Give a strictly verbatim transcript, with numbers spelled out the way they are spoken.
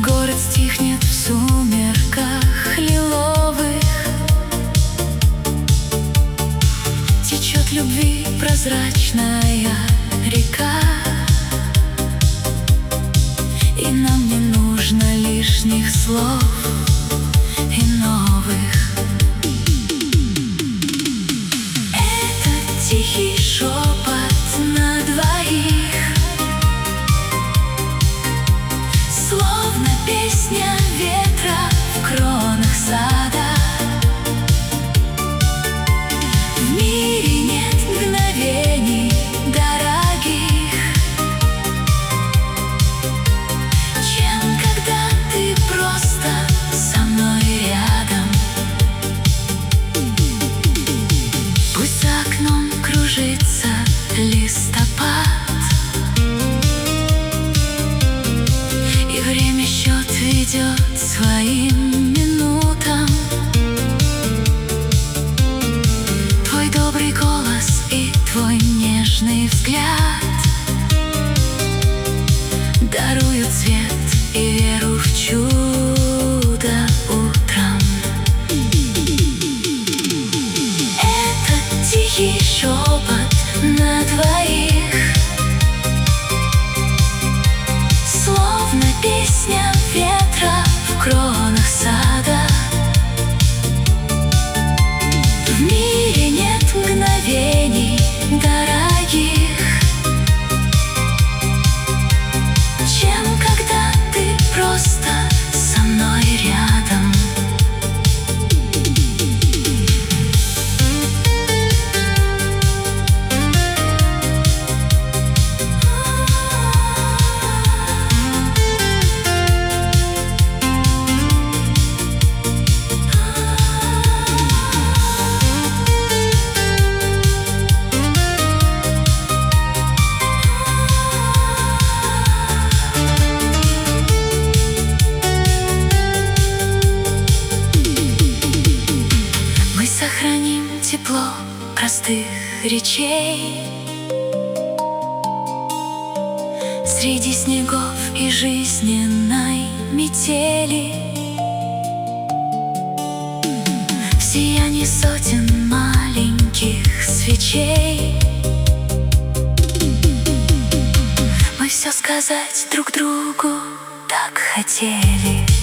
Город стихнет в сумерках лиловых. Течет любви прозрачная река, и нам не нужно лишних слов и новых. Это тихий шепот на двоих, словно песня ветра в кронах сада. В мире нет мгновений дорогих, чем когда ты просто со мной рядом. Пусть за окном кружится листопад, и время счет ведет своим минутам. Твой добрый голос и твой нежный взгляд даруют свет и веру в чудо утром. Это тихий шепот на двоих, словно песня ветра в кронах сада. В мире нет мгновений дорогих, чем когда ты просто со мной рядом. Сохраним тепло простых речей среди снегов и жизненной метели. В сиянии сотен маленьких свечей мы все сказать друг другу так хотели.